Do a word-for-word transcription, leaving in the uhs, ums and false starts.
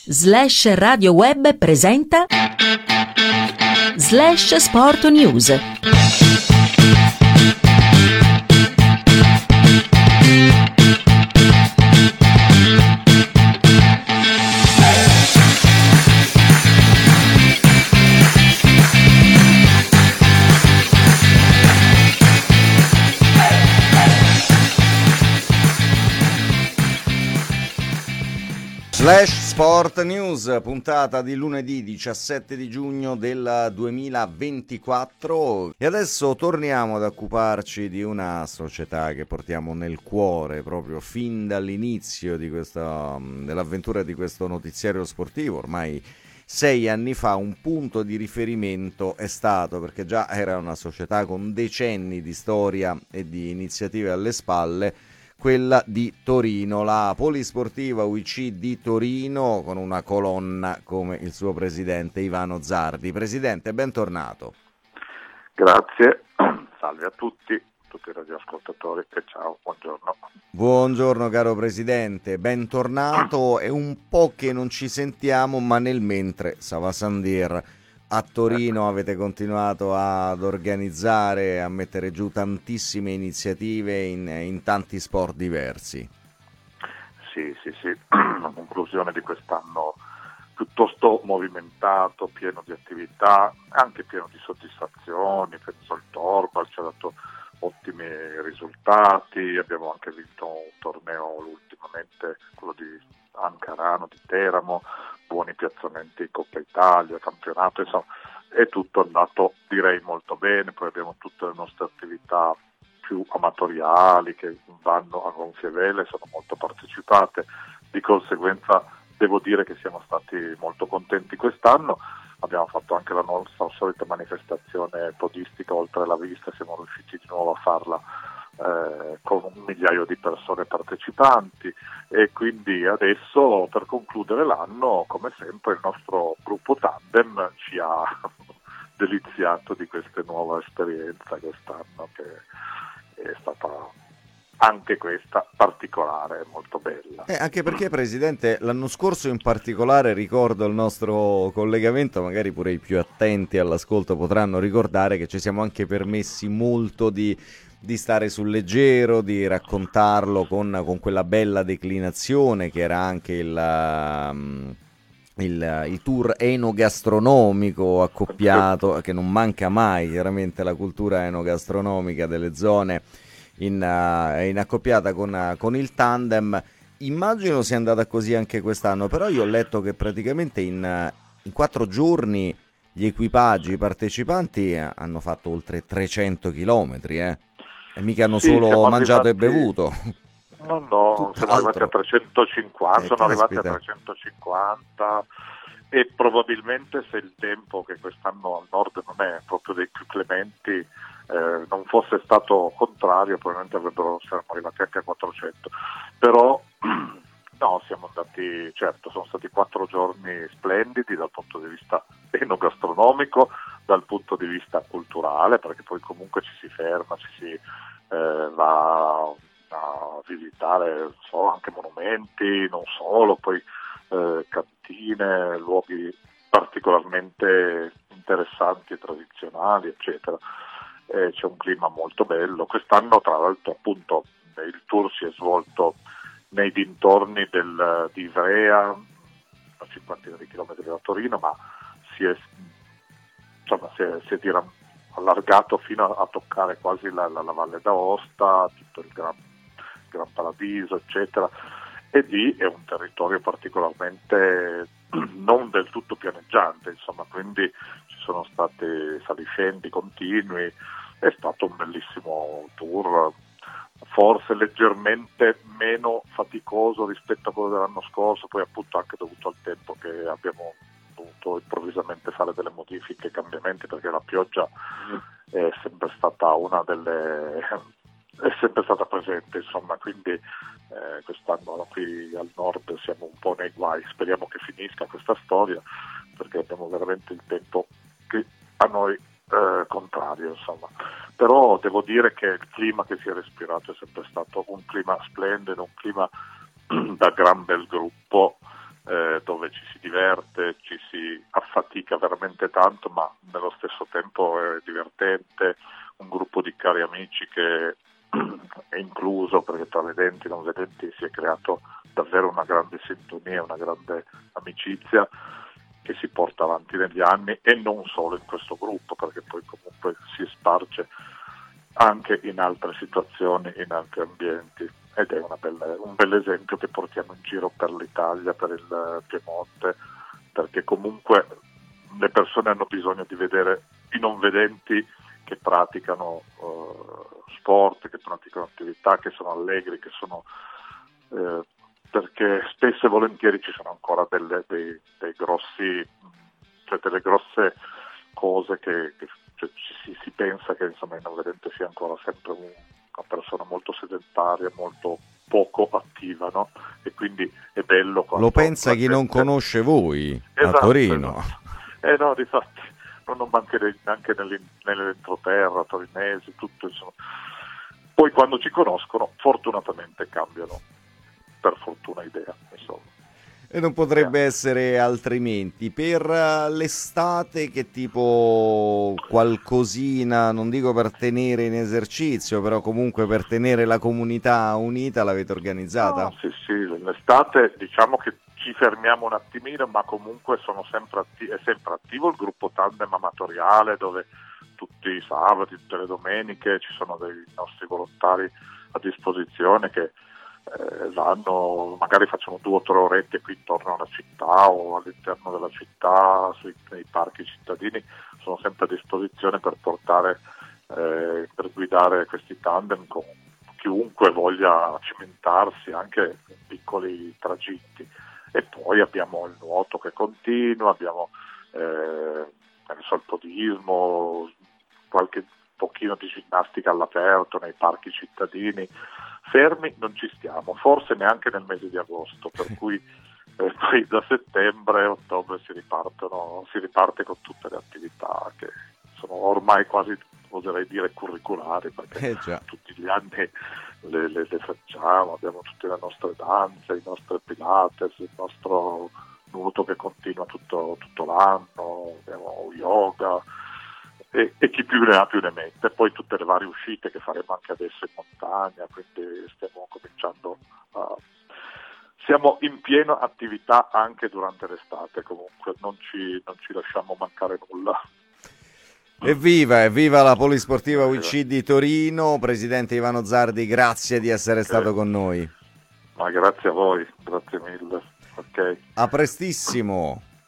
Slash Radio Web presenta Slash Sport News. Slash Sport News, puntata di lunedì diciassette di giugno del duemilaventiquattro, e adesso torniamo ad occuparci di una società che portiamo nel cuore proprio fin dall'inizio di questa, dell'avventura di questo notiziario sportivo. Ormai sei anni fa un punto di riferimento è stato, perché già era una società con decenni di storia e di iniziative alle spalle, quella di Torino, la Polisportiva U I C di Torino, con una colonna come il suo presidente Ivano Zardi. Presidente, bentornato. Grazie, salve a tutti, tutti i radioascoltatori e ciao, buongiorno. Buongiorno caro Presidente, bentornato. È un po' che non ci sentiamo, ma nel mentre Sava Sandir a Torino avete continuato ad organizzare, a mettere giù tantissime iniziative in, in tanti sport diversi. Sì, sì, sì, una conclusione di quest'anno piuttosto movimentato, pieno di attività, anche pieno di soddisfazioni. Penso al Torval ci ha dato ottimi risultati, abbiamo anche vinto un torneo ultimamente, quello di Ancarano, di Teramo, buoni piazzamenti in Coppa Italia, campionato, insomma è tutto andato direi molto bene. Poi abbiamo tutte le nostre attività più amatoriali che vanno a gonfie vele, sono molto partecipate, di conseguenza devo dire che siamo stati molto contenti quest'anno. Abbiamo fatto anche la nostra solita manifestazione podistica oltre la vista, siamo riusciti di nuovo a farla eh, con un migliaio di persone partecipanti, e quindi adesso per concludere l'anno, come sempre, il nostro gruppo Tandem ci ha deliziato di questa nuova esperienza quest'anno, che è stata anche questa particolare, molto bella. Eh, anche perché, Presidente, l'anno scorso in particolare, ricordo il nostro collegamento, magari pure i più attenti all'ascolto potranno ricordare che ci siamo anche permessi molto di, di stare sul leggero, di raccontarlo con, con quella bella declinazione che era anche il... Um, Il, il tour enogastronomico accoppiato, che non manca mai, chiaramente la cultura enogastronomica delle zone in, uh, in accoppiata con, uh, con il tandem. Immagino sia andata così anche quest'anno, però io ho letto che praticamente in, uh, in quattro giorni gli equipaggi, i partecipanti uh, hanno fatto oltre trecento chilometri, eh? E mica hanno sì, solo mangiato arrivati... e bevuto. No, no, siamo arrivati a trecentocinquanta, eh, sono arrivati a caspita. trecentocinquanta, e probabilmente se il tempo, che quest'anno al nord non è proprio dei più clementi, eh, non fosse stato contrario, probabilmente avrebbero, saremmo arrivati anche a quattrocento. Però no, siamo andati, certo, sono stati quattro giorni splendidi dal punto di vista enogastronomico, dal punto di vista culturale, perché poi comunque ci si ferma, ci si eh, va a visitare so, anche monumenti, non solo, poi eh, cantine, luoghi particolarmente interessanti e tradizionali, eccetera. Eh, c'è un clima molto bello. Quest'anno, tra l'altro, appunto, il tour si è svolto nei dintorni del, di Ivrea, a cinquantina di chilometri da Torino, ma si è, insomma, si è, si è diram- allargato fino a, a toccare quasi la, la, la Valle d'Aosta, tutto il Gran Gran Paradiso, eccetera, e lì è un territorio particolarmente non del tutto pianeggiante, insomma, quindi ci sono stati saliscendi continui, è stato un bellissimo tour, forse leggermente meno faticoso rispetto a quello dell'anno scorso, poi appunto anche dovuto al tempo che abbiamo dovuto improvvisamente fare delle modifiche e cambiamenti, perché la pioggia è sempre stata una delle... è sempre stata presente, insomma, quindi eh, quest'anno qui al nord siamo un po' nei guai. Speriamo che finisca questa storia, perché abbiamo veramente il tempo che a noi eh, contrario, insomma. Però devo dire che il clima che si è respirato è sempre stato un clima splendido, un clima da gran bel gruppo, eh, dove ci si diverte, ci si affatica veramente tanto, ma nello stesso tempo è divertente, un gruppo di cari amici che è incluso, perché tra vedenti e non vedenti si è creato davvero una grande sintonia, una grande amicizia che si porta avanti negli anni, e non solo in questo gruppo, perché poi comunque si sparge anche in altre situazioni, in altri ambienti, ed è una bella, un bel esempio che portiamo in giro per l'Italia, per il Piemonte, perché comunque le persone hanno bisogno di vedere i non vedenti che praticano uh, sport, che praticano attività, che sono allegri, che sono eh, perché spesso e volentieri ci sono ancora delle, dei, dei grossi, cioè delle grosse cose che, che cioè, si, si pensa che insomma il non vedente sia ancora sempre un, una persona molto sedentaria, molto poco attiva, no? E quindi è bello quando lo pensa chi gente... non conosce voi, esatto, a Torino. Esatto. Eh no, difatti non, non mancherei anche nell'entroterra, torinesi, tutto insomma. Poi quando ci conoscono fortunatamente cambiano, per fortuna, idea, insomma. E non potrebbe yeah. essere altrimenti. Per l'estate che tipo qualcosina, non dico per tenere in esercizio, però comunque per tenere la comunità unita, l'avete organizzata? No, sì, sì, l'estate diciamo che ci fermiamo un attimino, ma comunque sono sempre atti- è sempre attivo il gruppo tandem amatoriale, dove tutti i sabati, tutte le domeniche ci sono dei nostri volontari a disposizione che Eh, vanno, magari facciamo due o tre orette qui intorno alla città o all'interno della città, sui, nei parchi cittadini, sono sempre a disposizione per portare, eh, per guidare questi tandem con chiunque voglia cimentarsi anche in piccoli tragitti. E poi abbiamo il nuoto che continua, abbiamo eh, il podismo, qualche pochino di ginnastica all'aperto nei parchi cittadini. Fermi non ci stiamo, forse neanche nel mese di agosto, per cui eh, poi da settembre, ottobre si ripartono, si riparte con tutte le attività che sono ormai quasi, oserei dire, curriculari, perché eh già. tutti gli anni le, le, le facciamo, abbiamo tutte le nostre danze, i nostri pilates, il nostro nuoto che continua tutto, tutto l'anno, abbiamo yoga. E, e chi più ne ha più ne mette, poi tutte le varie uscite che faremo anche adesso in montagna, quindi stiamo cominciando a... siamo in piena attività anche durante l'estate, comunque non ci, non ci lasciamo mancare nulla. Evviva, evviva la Polisportiva U I C di Torino. Presidente Ivano Zardi, grazie di essere okay. stato con noi. Ma grazie a voi, grazie mille. Okay. A prestissimo.